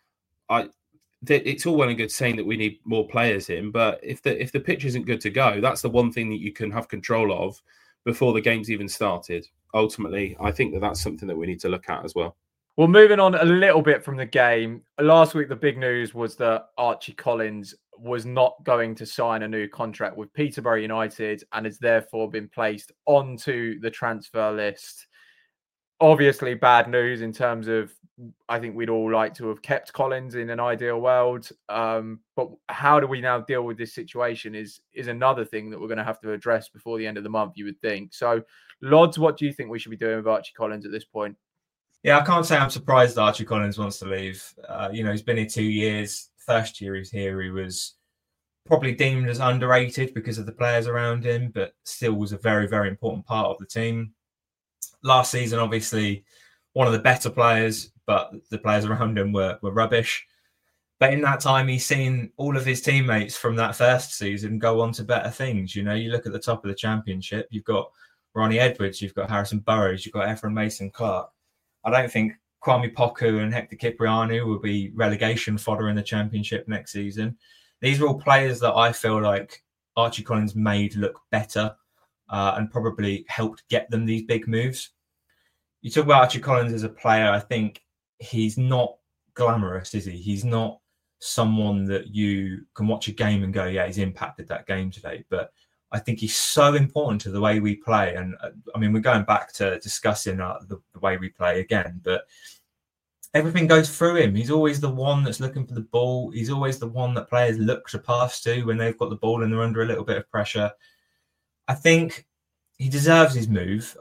It's all well and good saying that we need more players in, but if the pitch isn't good to go, that's the one thing that you can have control of before the game's even started. Ultimately, I think that's something that we need to look at as well. Well, moving on a little bit from the game, last week the big news was that Archie Collins was not going to sign a new contract with Peterborough United and has therefore been placed onto the transfer list. Obviously, bad news in terms of, I think we'd all like to have kept Collins in an ideal world. But how do we now deal with this situation is another thing that we're going to have to address before the end of the month, you would think. So, Lods, what do you think we should be doing with Archie Collins at this point? Yeah, I can't say I'm surprised that Archie Collins wants to leave. He's been here 2 years. First year he was here, he was probably deemed as underrated because of the players around him, but still was a very, very important part of the team. Last season, obviously, one of the better players, but the players around him were rubbish. But in that time, he's seen all of his teammates from that first season go on to better things. You look at the top of the Championship, you've got Ronnie Edwards, you've got Harrison Burrows, you've got Ephraim Mason-Clark. I don't think Kwame Poku and Hector Cipriano will be relegation fodder in the Championship next season. These are all players that I feel like Archie Collins made look better and probably helped get them these big moves. You talk about Archie Collins as a player, I think he's not glamorous, is he? He's not someone that you can watch a game and go, yeah, he's impacted that game today. But I think he's so important to the way we play. And we're going back to discussing the way we play again, but everything goes through him. He's always the one that's looking for the ball. He's always the one that players look to pass to when they've got the ball and they're under a little bit of pressure. I think he deserves his move.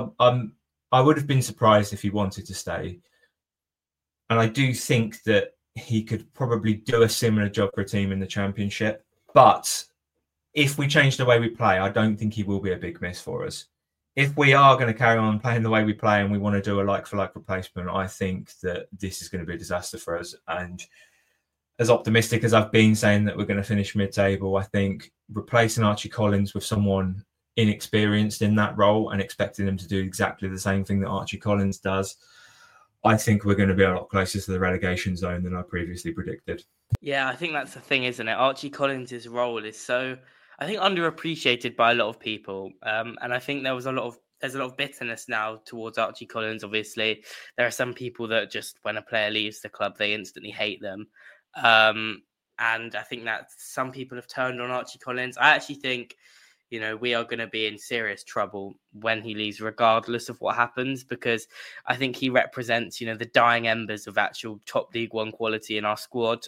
I would have been surprised if he wanted to stay. And I do think that he could probably do a similar job for a team in the Championship. But if we change the way we play, I don't think he will be a big miss for us. If we are going to carry on playing the way we play and we want to do a like-for-like replacement, I think that this is going to be a disaster for us. And as optimistic as I've been saying that we're going to finish mid-table, I think replacing Archie Collins with someone inexperienced in that role and expecting them to do exactly the same thing that Archie Collins does, I think we're going to be a lot closer to the relegation zone than I previously predicted. Yeah, I think that's the thing, isn't it? Archie Collins' role is so, I think, underappreciated by a lot of people. And I think there's a lot of bitterness now towards Archie Collins, obviously. There are some people that just, when a player leaves the club, they instantly hate them. And I think that some people have turned on Archie Collins. I actually think, we are going to be in serious trouble when he leaves, regardless of what happens, because I think he represents, the dying embers of actual top League One quality in our squad.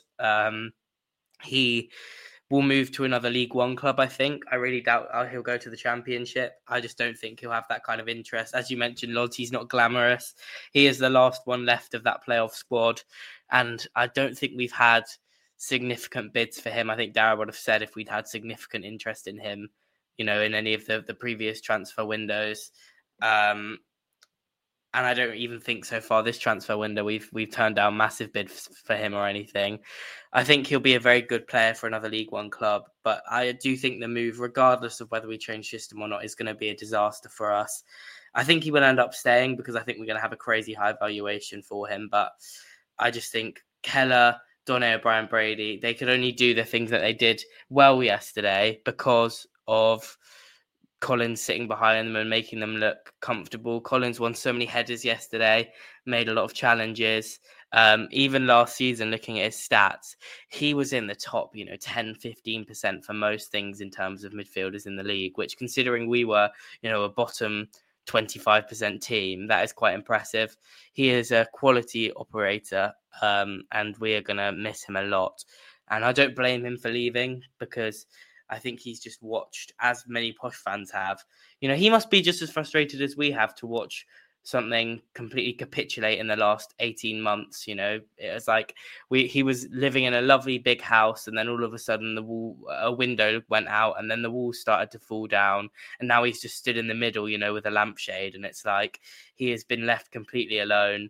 He will move to another League One club, I think. I really doubt he'll go to the Championship. I just don't think he'll have that kind of interest. As you mentioned, Lods, he's not glamorous. He is the last one left of that playoff squad. And I don't think we've had significant bids for him. I think Dara would have said if we'd had significant interest in him, in any of the previous transfer windows. And I don't even think so far this transfer window we've turned down massive bids for him or anything. I think he'll be a very good player for another League One club, but I do think the move, regardless of whether we change system or not, is going to be a disaster for us. I think he will end up staying because I think we're going to have a crazy high valuation for him, but I just think Keller, Donny O'Brien, Brady, they could only do the things that they did well yesterday because of Collins sitting behind them and making them look comfortable. Collins won so many headers yesterday, made a lot of challenges. Even last season, looking at his stats, he was in the top, 10-15% for most things in terms of midfielders in the league, which, considering we were, a bottom 25% team. That is quite impressive. He is a quality operator, and we are going to miss him a lot. And I don't blame him for leaving, because I think he's just watched, as many Posh fans have. He must be just as frustrated as we have to watch something completely capitulate in the last 18 months. It was like he was living in a lovely big house, and then all of a sudden a window went out, and then the walls started to fall down, and now he's just stood in the middle, with a lampshade, and it's like he has been left completely alone.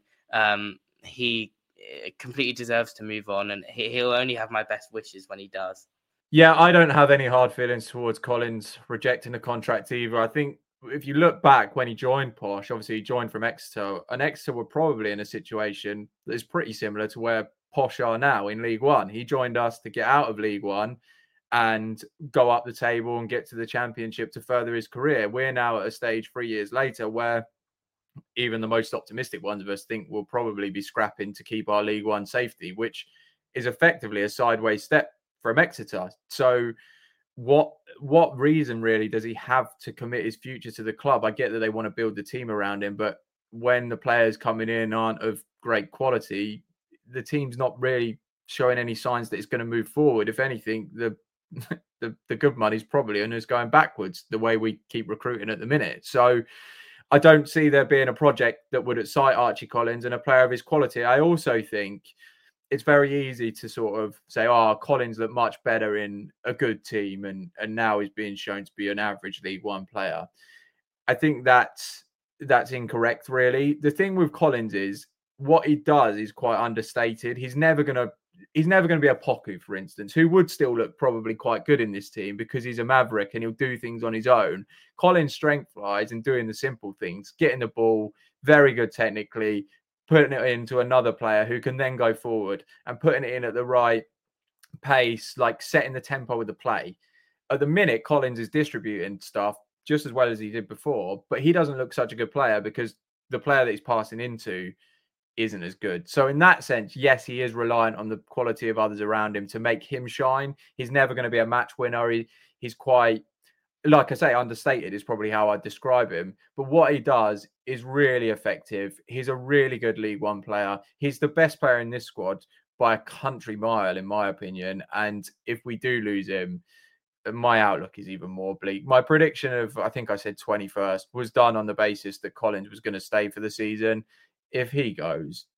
He completely deserves to move on, and he'll only have my best wishes when he does. Yeah, I don't have any hard feelings towards Collins rejecting the contract either. I think if you look back when he joined Posh, obviously he joined from Exeter, and Exeter were probably in a situation that is pretty similar to where Posh are now in League One. He joined us to get out of League One and go up the table and get to the Championship to further his career. We're now at a stage 3 years later where even the most optimistic ones of us think we'll probably be scrapping to keep our League One safety, which is effectively a sideways step from Exeter. So what reason really does he have to commit his future to the club? I get that they want to build the team around him, but when the players coming in aren't of great quality, the team's not really showing any signs that it's going to move forward. If anything, the good money's probably and is going backwards the way we keep recruiting at the minute. So I don't see there being a project that would excite Archie Collins and a player of his quality. I also think it's very easy to sort of say, Collins looked much better in a good team and now he's being shown to be an average League One player. I think that's incorrect, really. The thing with Collins is what he does is quite understated. He's never going to be a Poku, for instance, who would still look probably quite good in this team because he's a maverick and he'll do things on his own. Collins' strength lies in doing the simple things, getting the ball, very good technically, putting it into another player who can then go forward and putting it in at the right pace, like setting the tempo of the play. At the minute, Collins is distributing stuff just as well as he did before, but he doesn't look such a good player because the player that he's passing into isn't as good. So in that sense, yes, he is reliant on the quality of others around him to make him shine. He's never going to be a match winner. He's quite, like I say, understated is probably how I'd describe him. But what he does is really effective. He's a really good League One player. He's the best player in this squad by a country mile, in my opinion. And if we do lose him, my outlook is even more bleak. My prediction of, I think I said 21st, was done on the basis that Collins was going to stay for the season. If he goes,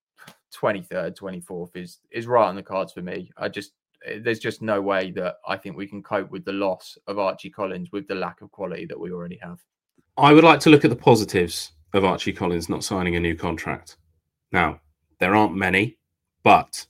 23rd, 24th is right on the cards for me. There's just no way that I think we can cope with the loss of Archie Collins with the lack of quality that we already have. I would like to look at the positives of Archie Collins not signing a new contract. Now, there aren't many, but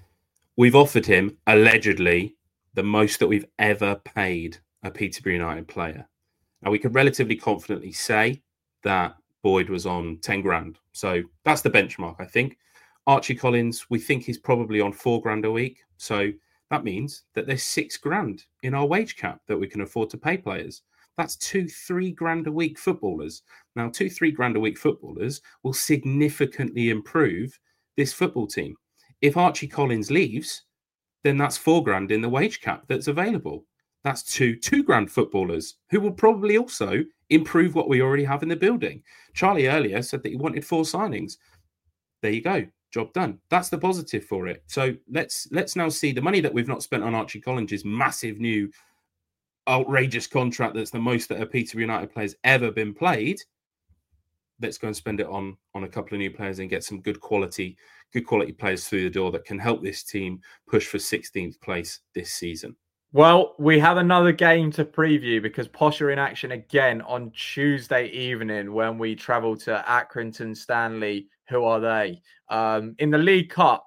we've offered him, allegedly, the most that we've ever paid a Peterborough United player. Now, we could relatively confidently say that Boyd was on 10 grand. So that's the benchmark, I think. Archie Collins, we think he's probably on 4 grand a week. So that means that there's 6 grand in our wage cap that we can afford to pay players. That's 2-3 grand a week footballers. Now, 2-3 grand a week footballers will significantly improve this football team. If Archie Collins leaves, then that's 4 grand in the wage cap that's available. That's 2 grand footballers who will probably also improve what we already have in the building. Charlie earlier said that he wanted 4 signings. There you go. Job done. That's the positive for it. So let's now see the money that we've not spent on Archie Collins' massive new outrageous contract that's the most that a Peterborough United player's ever been played. Let's go and spend it on a couple of new players and get some good quality players through the door that can help this team push for 16th place this season. Well, we have another game to preview because Posh are in action again on Tuesday evening when we travel to Accrington Stanley. Who are they? In the League Cup,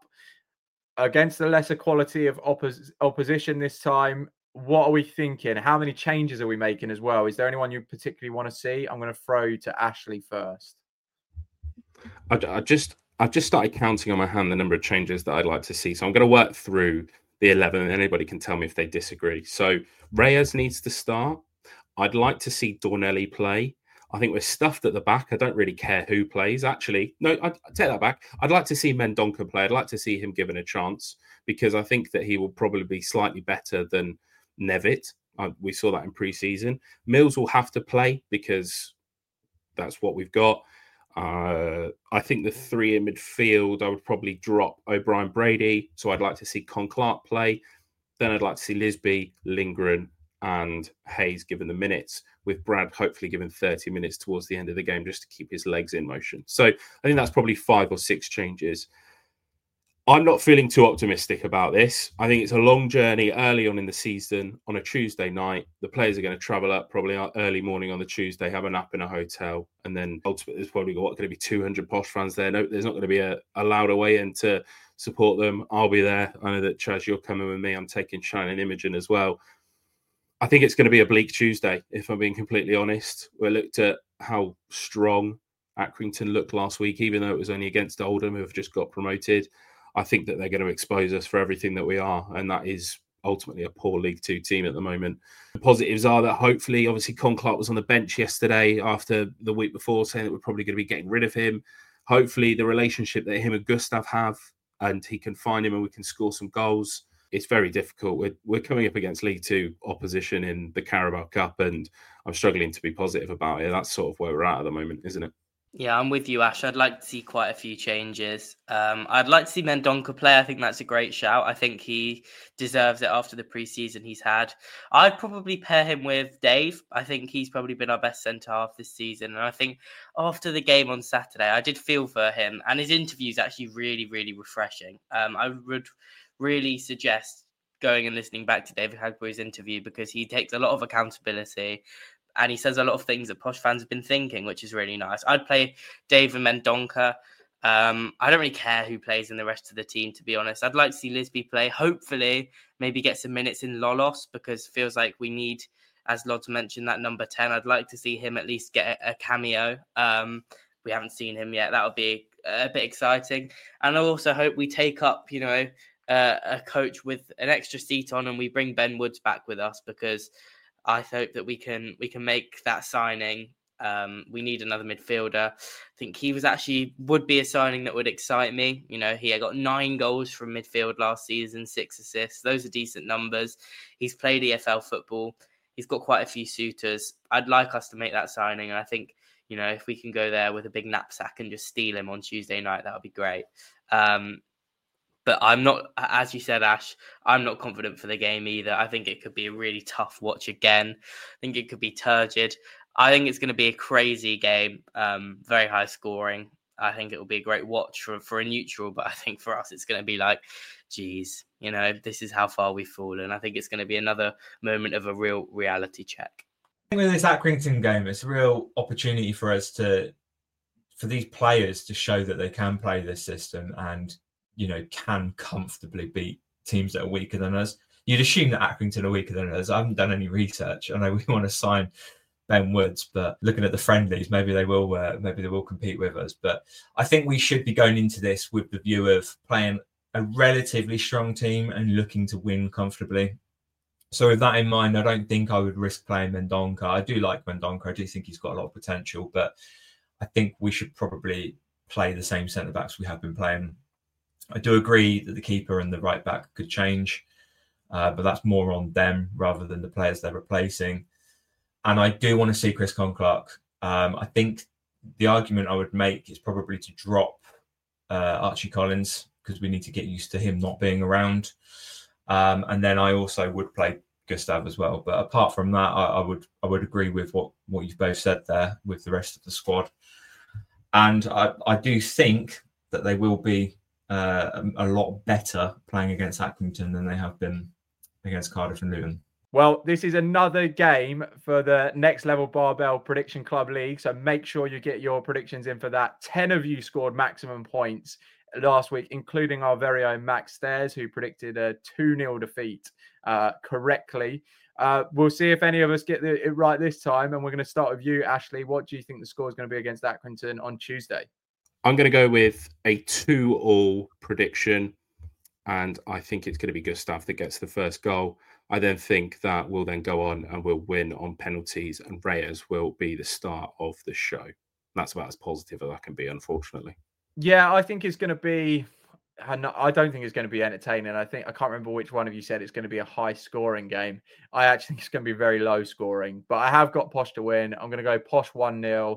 against the lesser quality of opposition this time, what are we thinking? How many changes are we making as well? Is there anyone you particularly want to see? I'm going to throw to Ashley first. I've just started counting on my hand the number of changes that I'd like to see. So I'm going to work through the 11 and anybody can tell me if they disagree. So Reyes needs to start. I'd like to see Dornelli play. I think we're stuffed at the back. I don't really care who plays. Actually, no, I take that back. I'd like to see Mendonca play. I'd like to see him given a chance because I think that he will probably be slightly better than Nevitt. We saw that in pre-season. Mills will have to play because that's what we've got. I think the three in midfield, I would probably drop O'Brien Brady. So I'd like to see Con Clark play. Then I'd like to see Lisby, Lindgren, and Hayes given the minutes, with Brad hopefully given 30 minutes towards the end of the game just to keep his legs in motion. So I think that's probably 5 or 6 changes. I'm not feeling too optimistic about this. I think it's a long journey early on in the season on a Tuesday night. The players are going to travel up probably early morning on the Tuesday, have a nap in a hotel, and then ultimately there's probably going to be 200 Posh fans there. No, there's not going to be a loud away in to support them. I'll be there. I know that Chaz, you're coming with me. I'm taking Shine and Imogen as well. I think it's going to be a bleak Tuesday, if I'm being completely honest. We looked at how strong Accrington looked last week, even though it was only against Oldham, who have just got promoted. I think that they're going to expose us for everything that we are, and that is ultimately a poor League Two team at the moment. The positives are that hopefully, obviously, Con Clark was on the bench yesterday after the week before, saying that we're probably going to be getting rid of him. Hopefully, the relationship that him and Gustav have, and he can find him and we can score some goals. It's very difficult. We're coming up against League Two opposition in the Carabao Cup, and I'm struggling to be positive about it. That's sort of where we're at the moment, isn't it? Yeah, I'm with you, Ash. I'd like to see quite a few changes. I'd like to see Mendonca play. I think that's a great shout. I think he deserves it after the pre-season he's had. I'd probably pair him with Dave. I think he's probably been our best centre-half this season. And I think after the game on Saturday, I did feel for him. And his interview is actually really, really refreshing. I would really suggest going and listening back to David Hagbury's interview, because he takes a lot of accountability. And he says a lot of things that Posh fans have been thinking, which is really nice. I'd play Dave and Mendonca. I don't really care who plays in the rest of the team, to be honest. I'd like to see Lisby play. Hopefully, maybe get some minutes in Lolos, because it feels like we need, as Lods mentioned, that number 10. I'd like to see him at least get a cameo. We haven't seen him yet. That would be a bit exciting. And I also hope we take up, a coach with an extra seat on, and we bring Ben Woods back with us, because I hope that we can make that signing. We need another midfielder. I think he would be a signing that would excite me. He got 9 goals from midfield last season, 6 assists. Those are decent numbers. He's played EFL football. He's got quite a few suitors. I'd like us to make that signing. And I think, if we can go there with a big knapsack and just steal him on Tuesday night, that would be great. But I'm not, as you said, Ash, I'm not confident for the game either. I think it could be a really tough watch again. I think it could be turgid. I think it's going to be a crazy game, very high scoring. I think it will be a great watch for a neutral, but I think for us it's going to be like, geez, this is how far we've fallen. I think it's going to be another moment of a real reality check. I think with this Accrington game, it's a real opportunity for us for these players to show that they can play this system and can comfortably beat teams that are weaker than us. You'd assume that Accrington are weaker than us. I haven't done any research. I know we want to sign Ben Woods, but looking at the friendlies, maybe they will compete with us. But I think we should be going into this with the view of playing a relatively strong team and looking to win comfortably. So with that in mind, I don't think I would risk playing Mendonca. I do like Mendonca. I do think he's got a lot of potential, but I think we should probably play the same centre-backs we have been playing. I do agree that the keeper and the right back could change, but that's more on them rather than the players they're replacing. And I do want to see Chris Con Clark. I think the argument I would make is probably to drop Archie Collins, because we need to get used to him not being around. And then I also would play Gustav as well. But apart from that, I would agree with what you've both said there with the rest of the squad. And I do think that they will be a lot better playing against Accrington than they have been against Cardiff and Luton. Well, this is another game for the Next Level Barbell Prediction Club League. So make sure you get your predictions in for that. 10 of you scored maximum points last week, including our very own Max Stairs, who predicted a 2-0 defeat correctly. We'll see if any of us get it right this time. And we're going to start with you, Ashley. What do you think the score is going to be against Accrington on Tuesday? I'm going to go with a 2-2 prediction, and I think it's going to be Gustav that gets the first goal. I then think that we'll then go on and we'll win on penalties, and Reyes will be the star of the show. That's about as positive as I can be, unfortunately. Yeah, I think it's going to be... I don't think it's going to be entertaining. I can't remember which one of you said it's going to be a high-scoring game. I actually think it's going to be very low-scoring, but I have got Posh to win. I'm going to go Posh 1-0.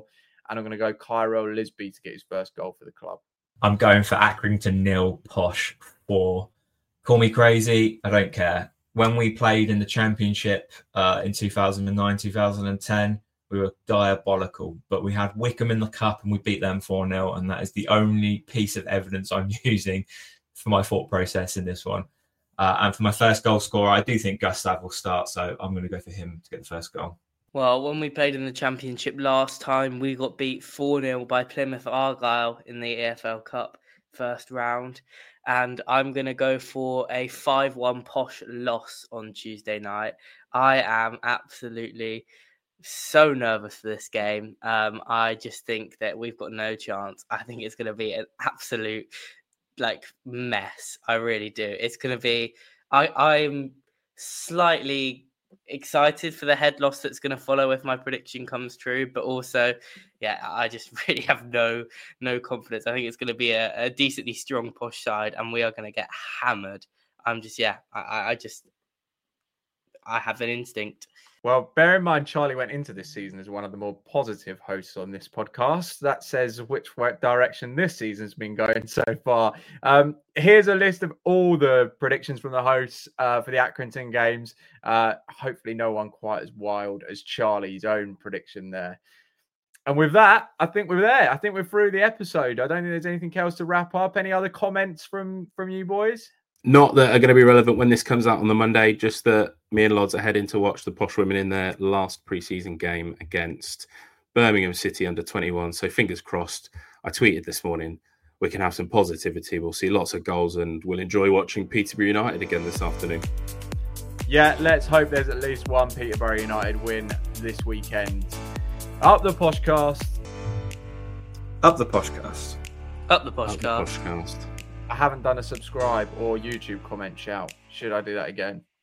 and I'm going to go Cairo Lisby to get his first goal for the club. I'm going for Accrington 0, Posh 4. Call me crazy, I don't care. When we played in the Championship in 2009, 2010, we were diabolical, but we had Wickham in the cup and we beat them 4-0, and that is the only piece of evidence I'm using for my thought process in this one. And for my first goal scorer, I do think Gustav will start, so I'm going to go for him to get the first goal. Well, when we played in the Championship last time, we got beat 4-0 by Plymouth Argyle in the EFL Cup first round. And I'm going to go for a 5-1 Posh loss on Tuesday night. I am absolutely so nervous for this game. I just think that we've got no chance. I think it's going to be an absolute mess. I really do. It's going to be... I'm slightly excited for the head loss that's going to follow if my prediction comes true, but also I just really have no confidence. I think it's going to be a decently strong Posh side and we are going to get hammered. I'm just I have an instinct. Well, bear in mind, Charlie went into this season as one of the more positive hosts on this podcast. That says which direction this season's been going so far. Here's a list of all the predictions from the hosts for the Accrington games. Hopefully no one quite as wild as Charlie's own prediction there. And with that, I think we're there. I think we're through the episode. I don't think there's anything else to wrap up. Any other comments from you boys? Not that are going to be relevant when this comes out on the Monday, just that me and Lods are heading to watch the Posh women in their last pre-season game against Birmingham City under 21. So fingers crossed. I tweeted this morning, we can have some positivity. We'll see lots of goals and we'll enjoy watching Peterborough United again this afternoon. Yeah, let's hope there's at least one Peterborough United win this weekend. Up the Poshcast. Up the Poshcast. Up the Poshcast. I haven't done a subscribe or YouTube comment shout. Should I do that again?